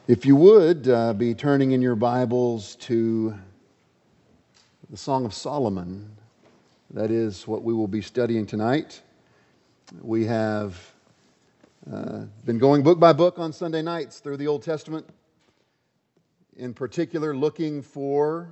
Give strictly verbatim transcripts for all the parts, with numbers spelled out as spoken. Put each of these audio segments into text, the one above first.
If you would uh, be turning in your Bibles to the Song of Solomon, that is what we will be studying tonight. We have uh, been going book by book on Sunday nights through the Old Testament, in particular looking for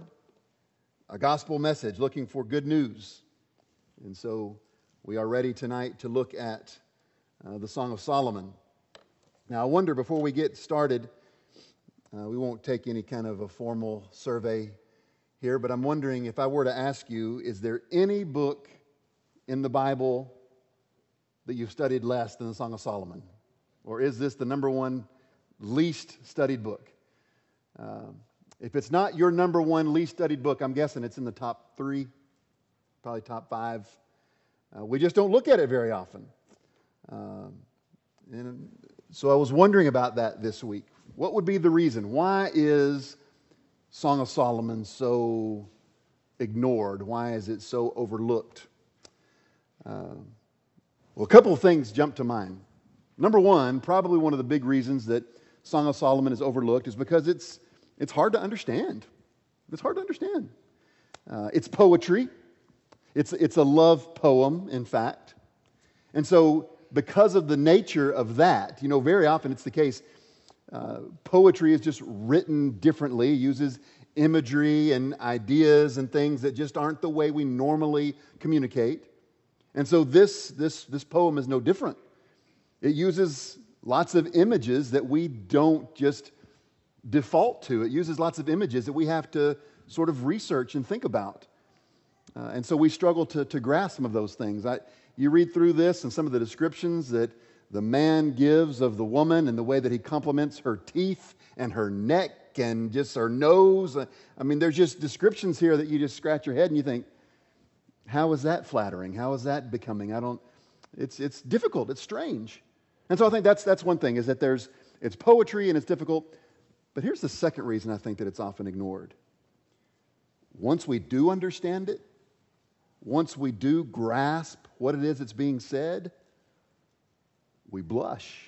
a gospel message, looking for good news. And so we are ready tonight to look at uh, the Song of Solomon. Now I wonder, before we get started, Uh, we won't take any kind of a formal survey here, but I'm wondering, if I were to ask you, is there any book in the Bible that you've studied less than the Song of Solomon? Or is this the number one least studied book? Um, if it's not your number one least studied book, I'm guessing it's in the top three, probably top five. Uh, we just don't look at it very often. Um, and so I was wondering about that this week. What would be the reason? Why is Song of Solomon so ignored? Why is it so overlooked? Uh, well, a couple of things jump to mind. Number one, probably one of the big reasons that Song of Solomon is overlooked is because it's it's hard to understand. It's hard to understand. Uh, it's poetry. It's it's a love poem, in fact. And so, because of the nature of that, you know, very often it's the case. Uh, poetry is just written differently, uses imagery and ideas and things that just aren't the way we normally communicate. And so this, this, this poem is no different. It uses lots of images that we don't just default to. It uses lots of images that we have to sort of research and think about. Uh, and so we struggle to, to grasp some of those things. I, you read through this and some of the descriptions that the man gives of the woman and the way that he compliments her teeth and her neck and just her nose. I mean, there's just descriptions here that you just scratch your head and you think, how is that flattering? How is that becoming? I don't, it's it's difficult. It's strange. And so I think that's that's one thing, is that there's, it's poetry and it's difficult. But here's the second reason I think that it's often ignored. Once we do understand it, once we do grasp what it is that's being said, we blush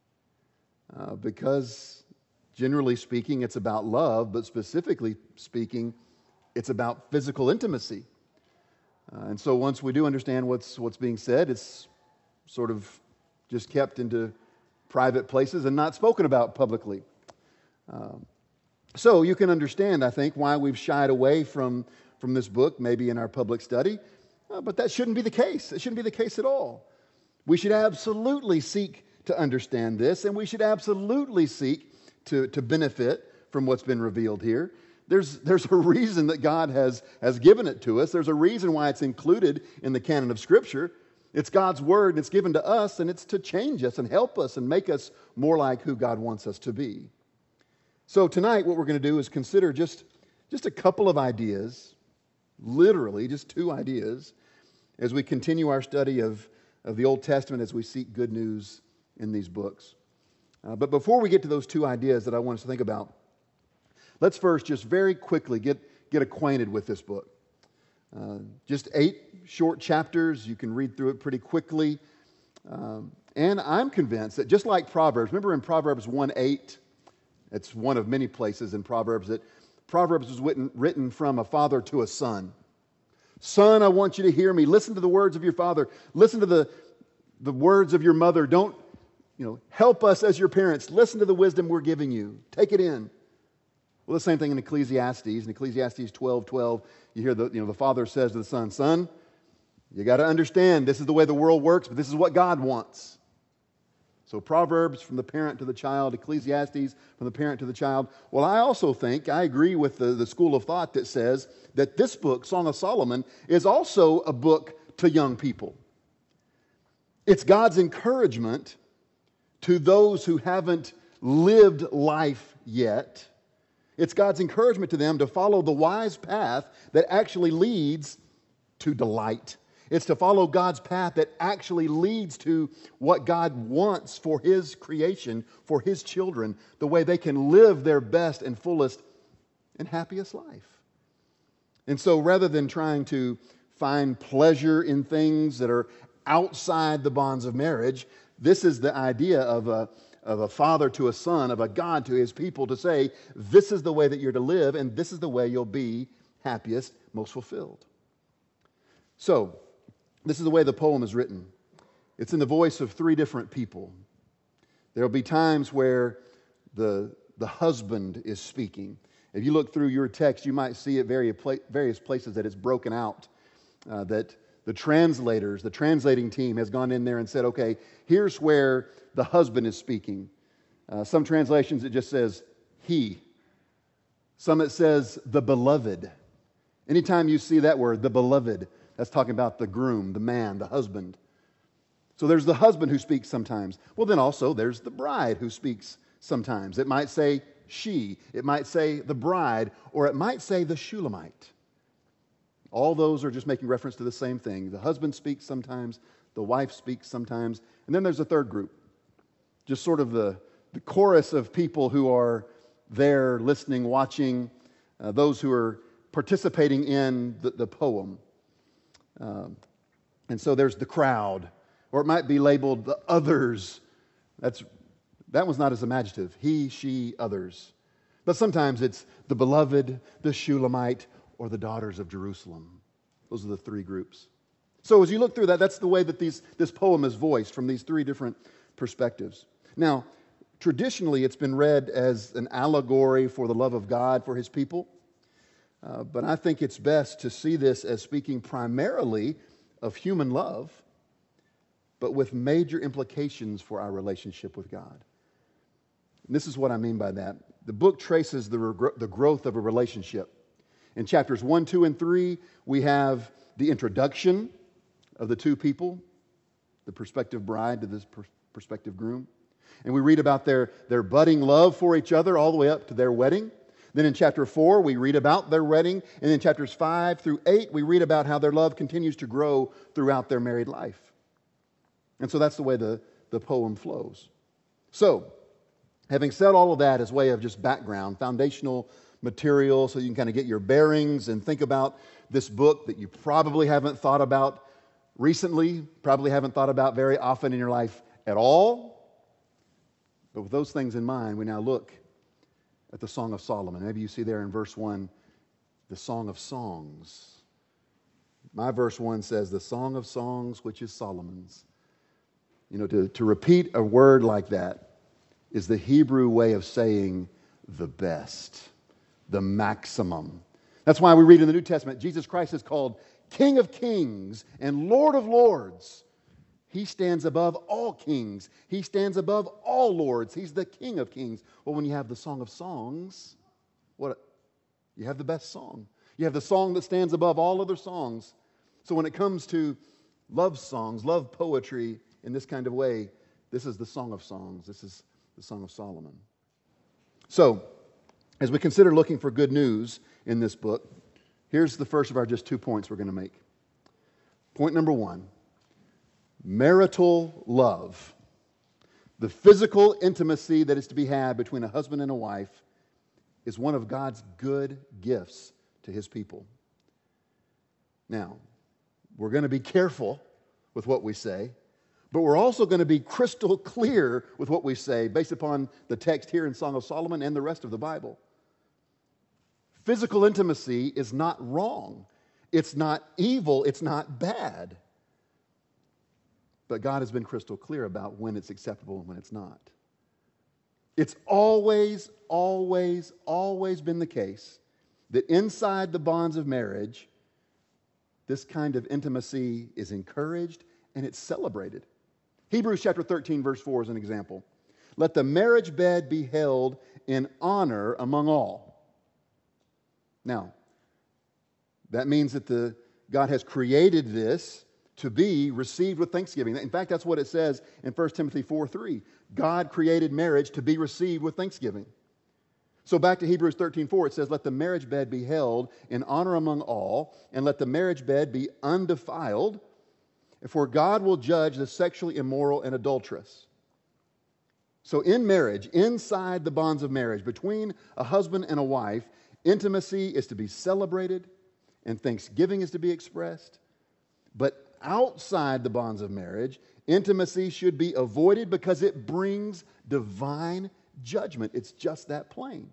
uh, because, generally speaking, it's about love, but specifically speaking, it's about physical intimacy. Uh, and so once we do understand what's what's being said, it's sort of just kept into private places and not spoken about publicly. Um, so you can understand, I think, why we've shied away from, from this book, maybe in our public study, uh, but that shouldn't be the case. It shouldn't be the case at all. We should absolutely seek to understand this, and we should absolutely seek to, to benefit from what's been revealed here. There's, there's a reason that God has, has given it to us. There's a reason why it's included in the canon of Scripture. It's God's Word, and it's given to us, and it's to change us and help us and make us more like who God wants us to be. So tonight, what we're going to do is consider just, just a couple of ideas, literally just two ideas, as we continue our study of of the Old Testament as we seek good news in these books. Uh, but before we get to those two ideas that I want us to think about, let's first just very quickly get, get acquainted with this book. Uh, just eight short chapters. You can read through it pretty quickly. Um, and I'm convinced that just like Proverbs, remember in Proverbs one eight, it's one of many places in Proverbs that Proverbs was written, written from a father to a son. Son, I want you to hear me. Listen to the words of your father. Listen to the, the words of your mother. Don't, you know, help us as your parents. Listen to the wisdom we're giving you. Take it in. Well, the same thing in Ecclesiastes. In Ecclesiastes twelve twelve, you hear the, you know, the father says to the son, son, you got to understand this is the way the world works, but this is what God wants. So Proverbs from the parent to the child, Ecclesiastes from the parent to the child. Well, I also think, I agree with the, the school of thought that says that this book, Song of Solomon, is also a book to young people. It's God's encouragement to those who haven't lived life yet. It's God's encouragement to them to follow the wise path that actually leads to delight. It's to follow God's path that actually leads to what God wants for His creation, for His children, the way they can live their best and fullest and happiest life. And so rather than trying to find pleasure in things that are outside the bonds of marriage, this is the idea of a, of a father to a son, of a God to his people, to say, this is the way that you're to live, and this is the way you'll be happiest, most fulfilled. So, this is the way the poem is written. It's in the voice of three different people. There will be times where the, the husband is speaking. If you look through your text, you might see at various places that it's broken out, uh, that the translators, the translating team has gone in there and said, okay, here's where the husband is speaking. Uh, some translations, it just says he. Some it says the beloved. Anytime you see that word, the beloved, that's talking about the groom, the man, the husband. So there's the husband who speaks sometimes. Well, then also there's the bride who speaks sometimes. It might say she, it might say the bride, or it might say the Shulamite. All those are just making reference to the same thing. The husband speaks sometimes, the wife speaks sometimes, and then there's a third group. Just sort of the, the chorus of people who are there listening, watching, uh, those who are participating in the, the poem. Um, and so there's the crowd, or it might be labeled the others. That's, that one's not as imaginative. He, she, others. But sometimes it's the beloved, the Shulamite, or the daughters of Jerusalem. Those are the three groups. So as you look through that, that's the way that these, this poem is voiced from these three different perspectives. Now, traditionally it's been read as an allegory for the love of God for his people. Uh, but I think it's best to see this as speaking primarily of human love, but with major implications for our relationship with God. And this is what I mean by that. The book traces the, regr- the growth of a relationship. In chapters one, two, and three, we have the introduction of the two people, the prospective bride to this per- prospective groom. And we read about their, their budding love for each other all the way up to their wedding. Then in chapter four, we read about their wedding. And in chapters five through eight, we read about how their love continues to grow throughout their married life. And so that's the way the, the poem flows. So, having said all of that as way of just background, foundational material, so you can kind of get your bearings and think about this book that you probably haven't thought about recently, probably haven't thought about very often in your life at all. But with those things in mind, we now look at the Song of Solomon. Maybe you see there in verse one, the Song of Songs. My verse one says, the Song of Songs, which is Solomon's. You know, to, to repeat a word like that is the Hebrew way of saying the best, the maximum. That's why we read in the New Testament, Jesus Christ is called King of Kings and Lord of Lords. He stands above all kings. He stands above all lords. He's the King of Kings. Well, when you have the Song of Songs, what? You have the best song. You have the song that stands above all other songs. So when it comes to love songs, love poetry in this kind of way, this is the Song of Songs. This is the Song of Solomon. So, as we consider looking for good news in this book, here's the first of our just two points we're going to make. Point number one. Marital love, the physical intimacy that is to be had between a husband and a wife, is one of God's good gifts to his people. Now, we're going to be careful with what we say, but we're also going to be crystal clear with what we say based upon the text here in Song of Solomon and the rest of the Bible. Physical intimacy is not wrong. It's not evil. It's not bad. But God has been crystal clear about when it's acceptable and when it's not. It's always, always, always been the case that inside the bonds of marriage, this kind of intimacy is encouraged and it's celebrated. Hebrews chapter thirteen, verse four is an example. Let the marriage bed be held in honor among all. Now, that means that the God has created this to be received with thanksgiving. In fact, that's what it says in First Timothy four three. God created marriage to be received with thanksgiving. So back to Hebrews thirteen four, it says, let the marriage bed be held in honor among all, and let the marriage bed be undefiled, for God will judge the sexually immoral and adulterous. So in marriage, inside the bonds of marriage, between a husband and a wife, intimacy is to be celebrated, and thanksgiving is to be expressed. But outside the bonds of marriage, intimacy should be avoided because it brings divine judgment. It's just that plain.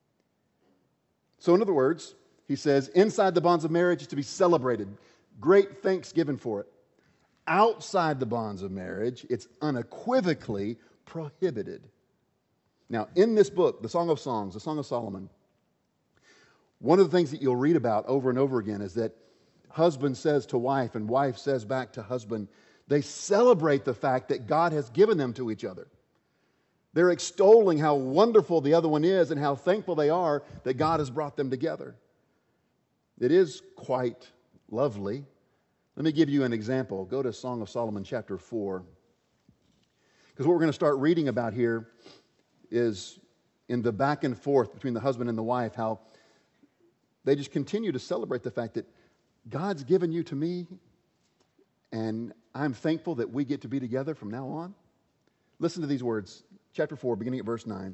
So in other words, he says, inside the bonds of marriage is to be celebrated. Great thanksgiving for it. Outside the bonds of marriage, it's unequivocally prohibited. Now, in this book, the Song of Songs, the Song of Solomon, one of the things that you'll read about over and over again is that husband says to wife and wife says back to husband, they celebrate the fact that God has given them to each other. They're extolling how wonderful the other one is and how thankful they are that God has brought them together. It is quite lovely. Let me give you an example. Go to Song of Solomon chapter four. Because what we're going to start reading about here is in the back and forth between the husband and the wife, how they just continue to celebrate the fact that God's given you to me, and I'm thankful that we get to be together from now on. Listen to these words, chapter four, beginning at verse nine.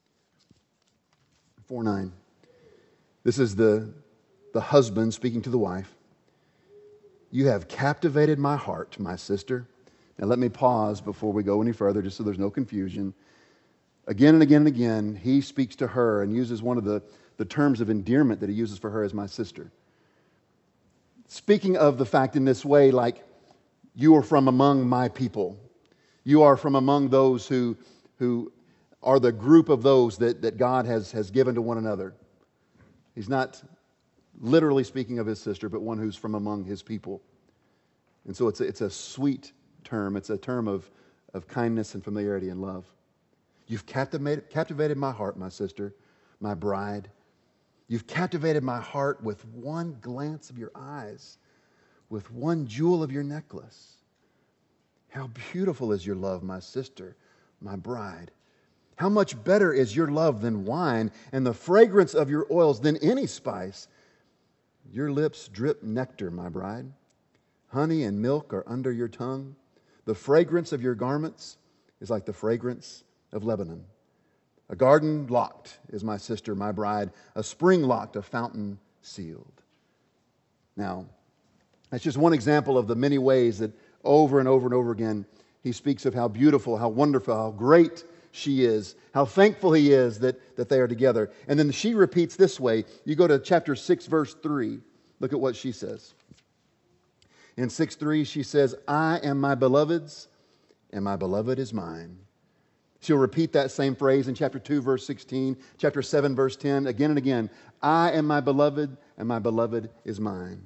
four nine. This is the, the husband speaking to the wife. You have captivated my heart, my sister. Now let me pause before we go any further, just so there's no confusion. Again and again and again, he speaks to her and uses one of the, the terms of endearment that he uses for her as my sister. Speaking of the fact in this way, like, you are from among my people. You are from among those who, who are the group of those that, that God has, has given to one another. He's not literally speaking of his sister, but one who's from among his people. And so it's a, it's a sweet term. It's a term of, of kindness and familiarity and love. You've captivated, captivated my heart, my sister, my bride. You've captivated my heart with one glance of your eyes, with one jewel of your necklace. How beautiful is your love, my sister, my bride. How much better is your love than wine, and the fragrance of your oils than any spice. Your lips drip nectar, my bride. Honey and milk are under your tongue. The fragrance of your garments is like the fragrance of Lebanon. A garden locked is my sister, my bride. A spring locked, a fountain sealed. Now, that's just one example of the many ways that over and over and over again he speaks of how beautiful, how wonderful, how great she is, how thankful he is that, that they are together. And then she repeats this way. You go to chapter six, verse three. Look at what she says. In six three, she says, I am my beloved's, and my beloved is mine. She'll repeat that same phrase in chapter two, verse sixteen, chapter seven, verse ten, again and again. I am my beloved, and my beloved is mine.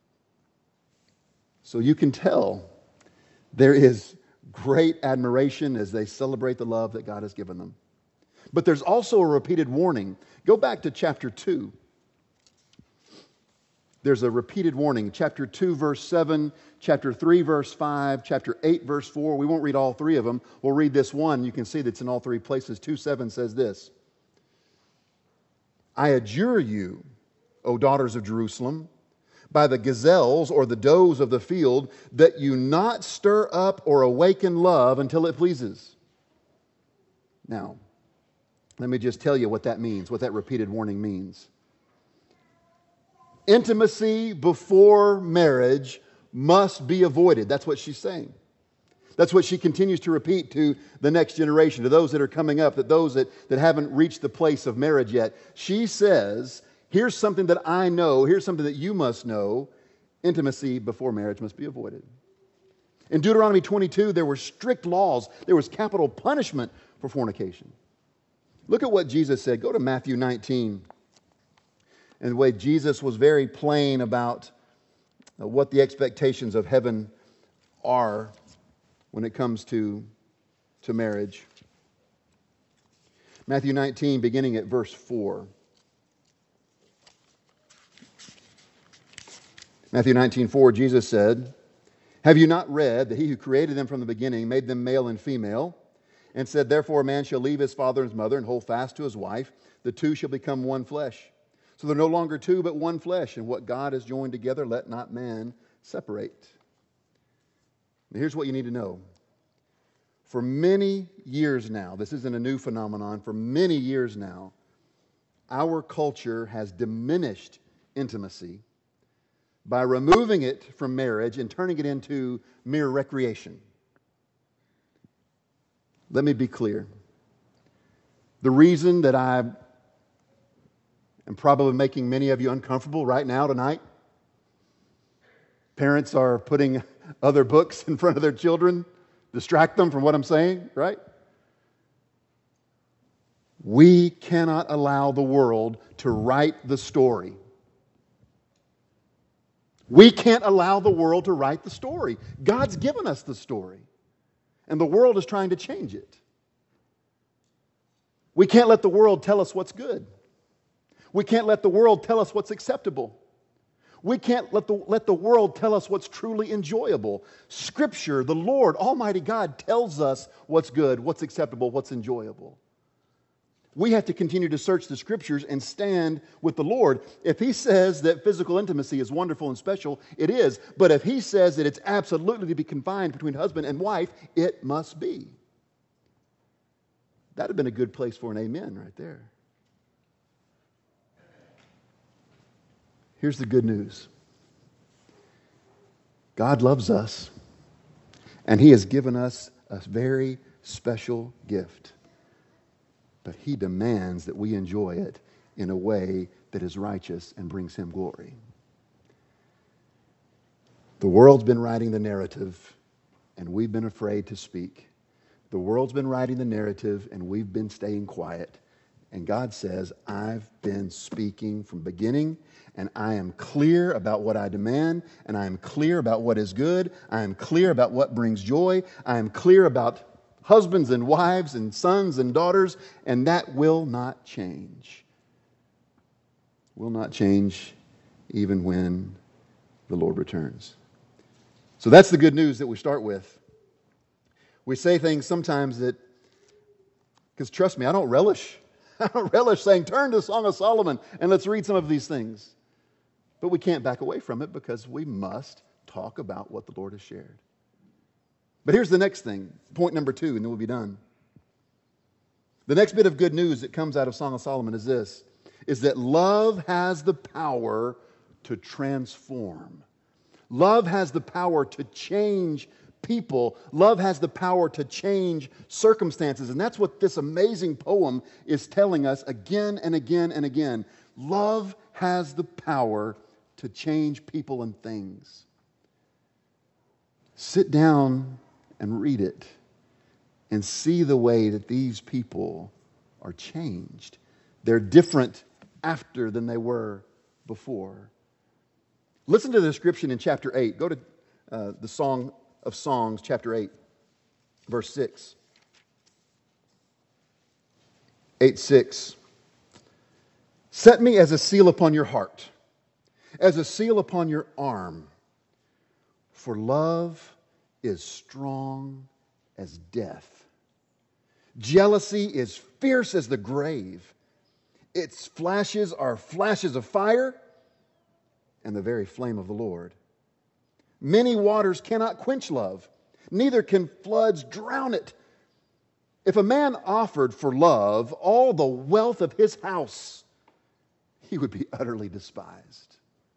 So you can tell there is great admiration as they celebrate the love that God has given them. But there's also a repeated warning. Go back to chapter two. There's a repeated warning. Chapter two, verse seven, chapter three, verse five, chapter eight, verse four. We won't read all three of them. We'll read this one. You can see that's in all three places. two seven says this. I adjure you, O daughters of Jerusalem, by the gazelles or the does of the field, that you not stir up or awaken love until it pleases. Now, let me just tell you what that means, what that repeated warning means. Intimacy before marriage must be avoided. That's what she's saying. That's what she continues to repeat to the next generation, to those that are coming up, that those that, that haven't reached the place of marriage yet. She says, here's something that I know, here's something that you must know. Intimacy before marriage must be avoided. In Deuteronomy twenty-two, there were strict laws. There was capital punishment for fornication. Look at what Jesus said. Go to Matthew nineteen. And the way Jesus was very plain about what the expectations of heaven are when it comes to, to marriage. Matthew nineteen, beginning at verse four. Matthew nineteen four, Jesus said, have you not read that he who created them from the beginning made them male and female, and said, therefore a man shall leave his father and his mother and hold fast to his wife, the two shall become one flesh. So they're no longer two, but one flesh. And what God has joined together, let not man separate. Now, here's what you need to know. For many years now, this isn't a new phenomenon, for many years now, our culture has diminished intimacy by removing it from marriage and turning it into mere recreation. Let me be clear. The reason that I am probably making many of you uncomfortable right now tonight, parents are putting other books in front of their children, distract them from what I'm saying, right? We cannot allow the world to write the story. We can't allow the world to write the story. God's given us the story, and the world is trying to change it. We can't let the world tell us what's good. We can't let the world tell us what's acceptable. We can't let the, let the world tell us what's truly enjoyable. Scripture, the Lord, Almighty God, tells us what's good, what's acceptable, what's enjoyable. We have to continue to search the Scriptures and stand with the Lord. If He says that physical intimacy is wonderful and special, it is. But if He says that it's absolutely to be confined between husband and wife, it must be. That would have been a good place for an amen right there. Here's the good news. God loves us, and He has given us a very special gift. But He demands that we enjoy it in a way that is righteous and brings Him glory. The world's been writing the narrative, and we've been afraid to speak. The world's been writing the narrative, and we've been staying quiet. And God says, I've been speaking from beginning, and I am clear about what I demand, and I am clear about what is good. I am clear about what brings joy. I am clear about husbands and wives and sons and daughters, and that will not change. Will not change even when the Lord returns. So that's the good news that we start with. We say things sometimes that, because trust me, I don't relish. I don't relish saying, turn to the Song of Solomon and let's read some of these things. But we can't back away from it because we must talk about what the Lord has shared. But here's the next thing, point number two, and then we'll be done. The next bit of good news that comes out of Song of Solomon is this, is that love has the power to transform. Love has the power to change people. Love has the power to change circumstances. And that's what this amazing poem is telling us again and again and again. Love has the power to change people and things. Sit down and read it and see the way that these people are changed. They're different after than they were before. Listen to the description in chapter eight. Go to uh, the Song of Songs, chapter eight, verse six. eight six. Set me as a seal upon your heart, as a seal upon your arm, for love is strong as death. Jealousy is fierce as the grave. Its flashes are flashes of fire and the very flame of the Lord. Many waters cannot quench love, neither can floods drown it. If a man offered for love all the wealth of his house, he would be utterly despised.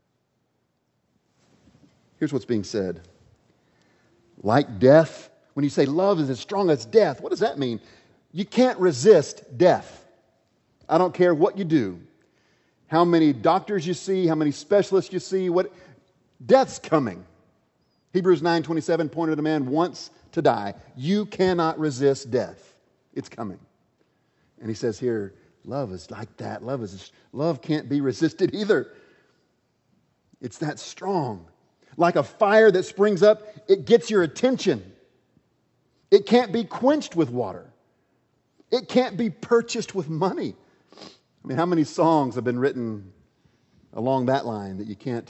Here's what's being said. Like death, when you say love is as strong as death, what does that mean? You can't resist death. I don't care what you do, how many doctors you see, how many specialists you see, what death's coming. Hebrews nine twenty-seven pointed a man once to die. You cannot resist death. It's coming. And he says here, love is like that. Love is love can't be resisted either. It's that strong. Like a fire that springs up, it gets your attention. It can't be quenched with water. It can't be purchased with money. I mean, how many songs have been written along that line that you can't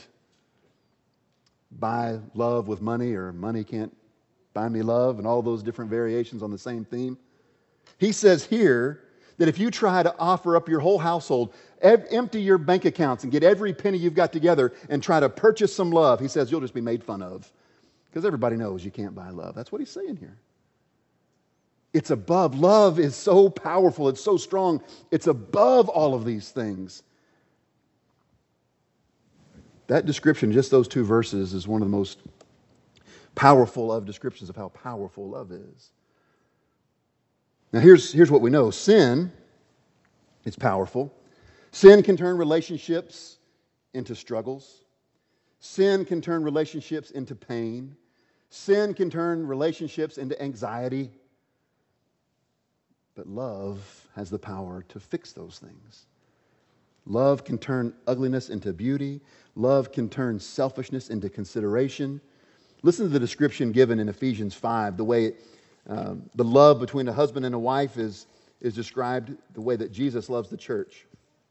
buy love with money, or money can't buy me love, and all those different variations on the same theme? He says here that if you try to offer up your whole household, ev- empty your bank accounts and get every penny you've got together and try to purchase some love, he says you'll just be made fun of because everybody knows you can't buy love. That's what he's saying here. It's above. Love is so powerful. It's so strong. It's above all of these things. That description, just those two verses, is one of the most powerful of descriptions of how powerful love is. Now here's, here's what we know. Sin It's powerful. Sin can turn relationships into struggles. Sin can turn relationships into pain. Sin can turn relationships into anxiety. But love has the power to fix those things. Love can turn ugliness into beauty. Love can turn selfishness into consideration. Listen to the description given in Ephesians five, the way uh, the love between a husband and a wife is, is described the way that Jesus loves the church.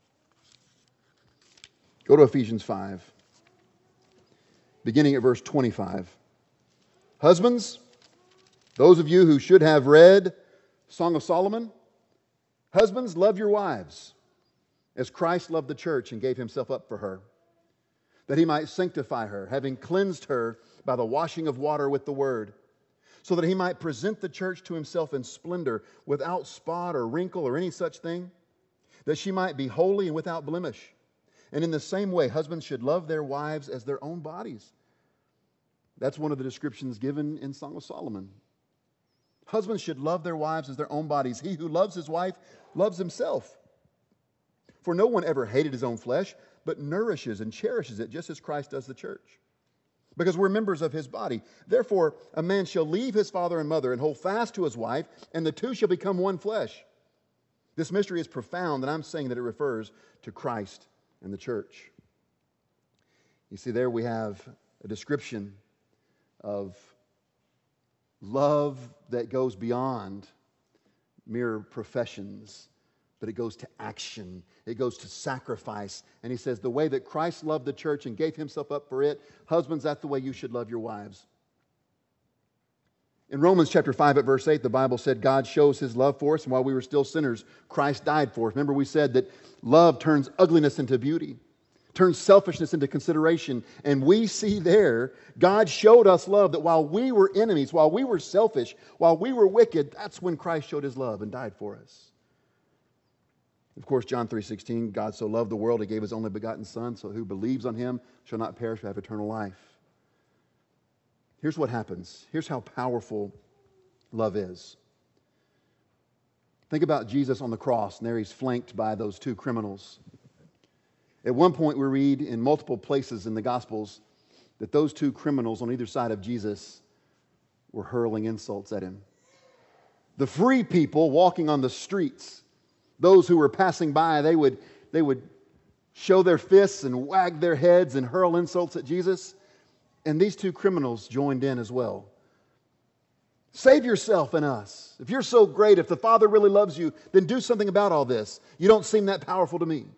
Go to Ephesians five, beginning at verse twenty-five. Husbands, those of you who should have read Song of Solomon, husbands, love your wives, as Christ loved the church and gave himself up for her, that he might sanctify her, having cleansed her by the washing of water with the word, so that he might present the church to himself in splendor, without spot or wrinkle or any such thing, that she might be holy and without blemish. And in the same way, husbands should love their wives as their own bodies. That's one of the descriptions given in Song of Solomon. Husbands should love their wives as their own bodies. He who loves his wife loves himself. For no one ever hated his own flesh, but nourishes and cherishes it, just as Christ does the church, because we're members of his body. Therefore, a man shall leave his father and mother and hold fast to his wife, and the two shall become one flesh. This mystery is profound, and I'm saying that it refers to Christ and the church. You see, there we have a description of love that goes beyond mere professions, but it goes to action. It goes to sacrifice. And he says, the way that Christ loved the church and gave himself up for it, husbands, that's the way you should love your wives. In Romans chapter five at verse eight, the Bible said God shows his love for us, and while we were still sinners, Christ died for us. Remember, we said that love turns ugliness into beauty, turns selfishness into consideration. And we see there, God showed us love, that while we were enemies, while we were selfish, while we were wicked, that's when Christ showed his love and died for us. Of course, John three sixteen, God so loved the world, he gave his only begotten Son, so who believes on him shall not perish but have eternal life. Here's what happens. Here's how powerful love is. Think about Jesus on the cross, and there he's flanked by those two criminals. At one point, we read in multiple places in the Gospels that those two criminals on either side of Jesus were hurling insults at him. The free people walking on the streets, those who were passing by, they would, they would show their fists and wag their heads and hurl insults at Jesus. And these two criminals joined in as well. Save yourself and us. If you're so great, if the Father really loves you, then do something about all this. You don't seem that powerful to me.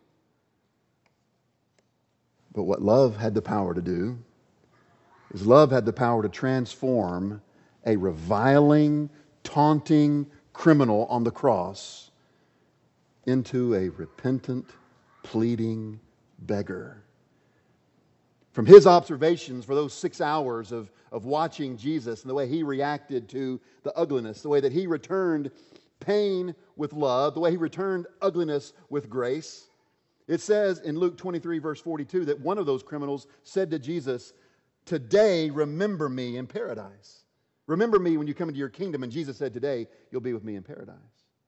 But what love had the power to do is love had the power to transform a reviling, taunting criminal on the cross into a repentant, pleading beggar. From his observations for those six hours of, of watching Jesus and the way he reacted to the ugliness, the way that he returned pain with love, the way he returned ugliness with grace, it says in Luke twenty-three, verse forty-two, that one of those criminals said to Jesus, "Today, remember me in paradise. Remember me when you come into your kingdom." And Jesus said, "Today, you'll be with me in paradise."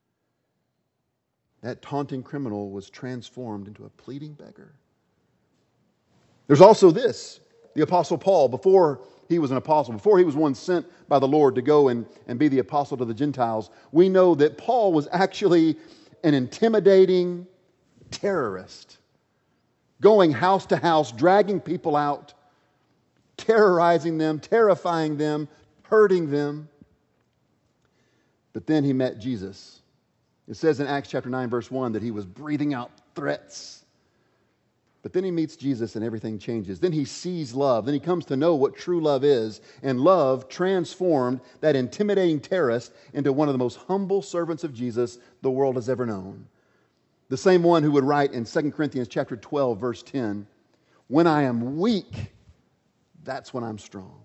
That taunting criminal was transformed into a pleading beggar. There's also this. The Apostle Paul, before he was an apostle, before he was one sent by the Lord to go and, and be the apostle to the Gentiles, we know that Paul was actually an intimidating terrorist, going house to house, dragging people out, terrorizing them, terrifying them, hurting them. But then he met Jesus. It says in Acts chapter nine, verse one, that he was breathing out threats. But then he meets Jesus and everything changes. Then he sees love. Then he comes to know what true love is. And love transformed that intimidating terrorist into one of the most humble servants of Jesus the world has ever known. The same one who would write in Second Corinthians chapter twelve, verse ten, "When I am weak, that's when I'm strong."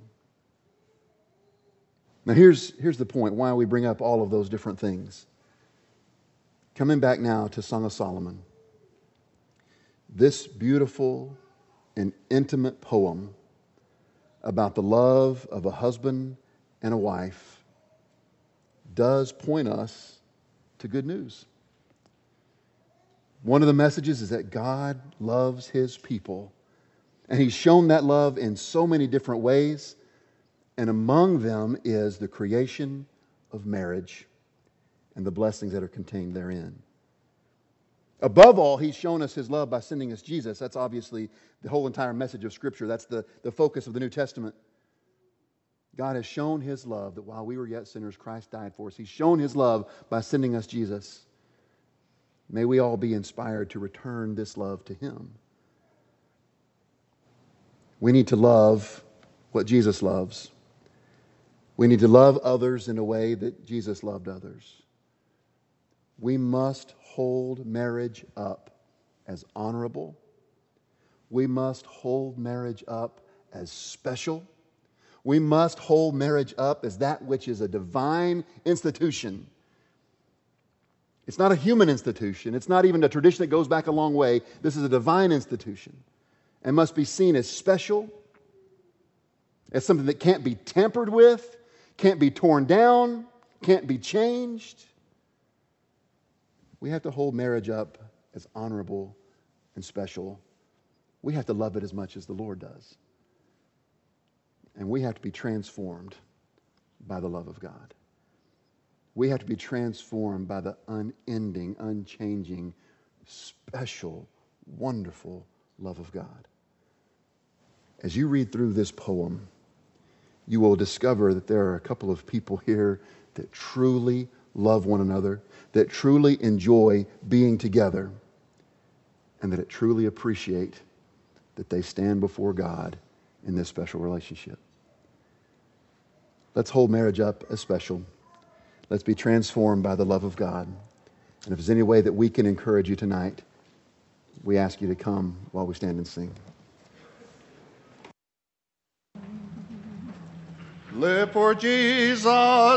Now here's, here's the point why we bring up all of those different things. Coming back now to Song of Solomon. This beautiful and intimate poem about the love of a husband and a wife does point us to good news. One of the messages is that God loves His people. And He's shown that love in so many different ways. And among them is the creation of marriage and the blessings that are contained therein. Above all, He's shown us His love by sending us Jesus. That's obviously the whole entire message of Scripture. That's the, the focus of the New Testament. God has shown His love that while we were yet sinners, Christ died for us. He's shown His love by sending us Jesus. May we all be inspired to return this love to Him. We need to love what Jesus loves. We need to love others in a way that Jesus loved others. We must hold marriage up as honorable. We must hold marriage up as special. We must hold marriage up as that which is a divine institution. It's not a human institution. It's not even a tradition that goes back a long way. This is a divine institution and must be seen as special, as something that can't be tampered with, can't be torn down, can't be changed. We have to hold marriage up as honorable and special. We have to love it as much as the Lord does. And we have to be transformed by the love of God. We have to be transformed by the unending, unchanging, special, wonderful love of God. As you read through this poem, you will discover that there are a couple of people here that truly love one another, that truly enjoy being together, and that truly appreciate that they stand before God in this special relationship. Let's hold marriage up as special. Let's be transformed by the love of God. And if there's any way that we can encourage you tonight, we ask you to come while we stand and sing. Live for Jesus.